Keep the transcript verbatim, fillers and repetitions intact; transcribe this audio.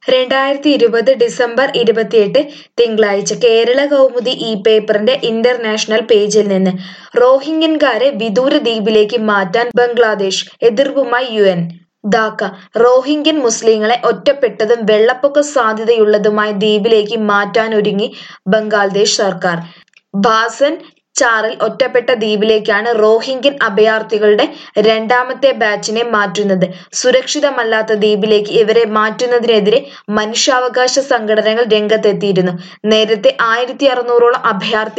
രണ്ടായിരത്തി ഇരുപത് ഡിസംബർ ഇരുപത്തിയെട്ട് തിങ്കളാഴ്ച കേരള കൗമുദി ഈ പേപ്പറിന്റെ ഇന്റർനാഷണൽ പേജിൽ നിന്ന് റോഹിംഗ്യൻകാരെ വിദൂര ദ്വീപിലേക്ക് മാറ്റാൻ ബംഗ്ലാദേശ് എതിർപ്പുമായി യു എൻ ധാക്ക റോഹിംഗ്യൻ മുസ്ലിങ്ങളെ ഒറ്റപ്പെട്ടതും വെള്ളപ്പൊക്ക സാധ്യതയുള്ളതുമായ ദ്വീപിലേക്ക് മാറ്റാനൊരുങ്ങി ബംഗ്ലാദേശ് സർക്കാർ. ഭാസൻ ചാറിൽ ഒറ്റപ്പെട്ട ദ്വീപിലേക്കാണ് റോഹിംഗ്യൻ അഭയാർത്ഥികളുടെ രണ്ടാമത്തെ ബാച്ചിനെ മാറ്റുന്നത്. സുരക്ഷിതമല്ലാത്ത ദ്വീപിലേക്ക് ഇവരെ മാറ്റുന്നതിനെതിരെ മനുഷ്യാവകാശ സംഘടനകൾ രംഗത്തെത്തിയിരുന്നു. നേരത്തെ ആയിരത്തി അറുന്നൂറോളം അഭയാർത്ഥികൾ